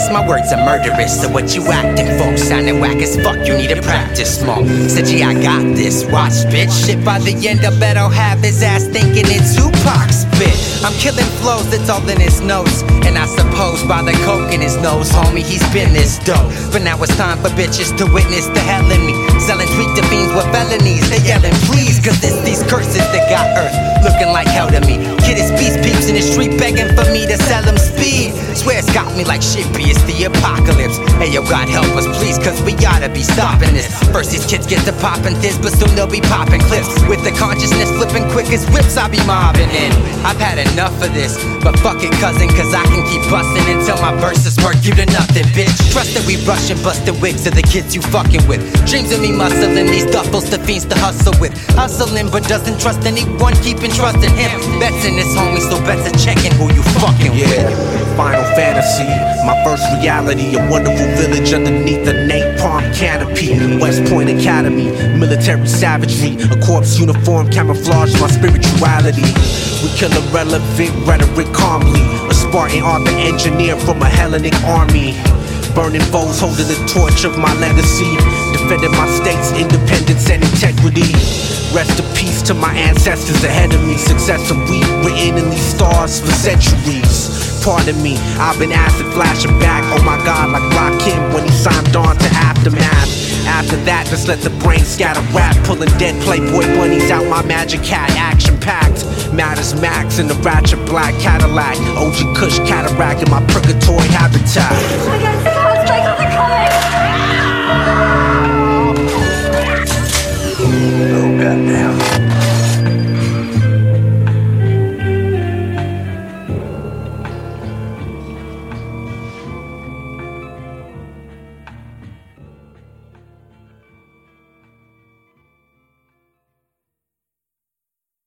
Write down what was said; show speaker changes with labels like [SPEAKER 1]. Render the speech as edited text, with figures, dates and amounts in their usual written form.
[SPEAKER 1] Yes, my words are murderous, so what you acting for? Sounding whack as fuck, you need to practice more. Said, yeah, I got this, watch, bitch. Shit, by the end, I bet I'll have his ass thinking it's Tupac spit. I'm killing flows, that's all in his notes. And I suppose by the coke in his nose, homie, he's been this dope. But now it's time for bitches to witness the hell in me. Selling tweet to fiends with felonies, they yelling please, cause it's these curses that got earth looking like hell to me. Kid his peace peeps in the street begging for me to sell him speed. Swear it's got me like shit, it's the apocalypse. Hey yo, God help us please, cause we gotta be stopping this. First these kids get to popping this, but soon they'll be popping clips. With the consciousness flipping quick as whips, I'll be mobbing in. I've had enough of this, but fuck it cousin, cause I can keep busting until my verses work you to nothing, bitch. Trust that we rush and bust the wigs of the kids you fucking with. Dreams of me muscling these duffels to fiends to hustle with. Hustling but doesn't trust anyone, keeping trust in him. Bets in his homie, so bets are checking who you fucking with.
[SPEAKER 2] Final Fantasy, my first reality, a wonderful village underneath a napalm canopy. West Point Academy, military savagery, a corpse uniform camouflage my spirituality. We kill irrelevant rhetoric calmly, a Spartan author engineer from a Hellenic army. Burning foes, holding the torch of my legacy, defending my state's independence and integrity. Rest in peace to my ancestors ahead of me. Success of we written in these stars for centuries. Pardon me, I've been acid flashing back. Oh my God, like Rakim when he signed on to Aftermath. After that, just let the brain scatter rap. Pulling dead Playboy bunnies out my magic hat. Action packed, mad as Max in the ratchet black Cadillac. OG Kush cataract in my purgatory habitat.
[SPEAKER 3] Oh my God, the strikes are coming!
[SPEAKER 2] Oh goddamn.